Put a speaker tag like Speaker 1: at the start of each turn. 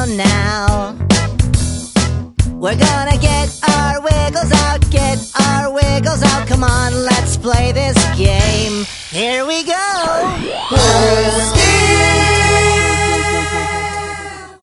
Speaker 1: now. We're gonna get our wiggles out, get our wiggles out. Come on, let's play this game. Here we go.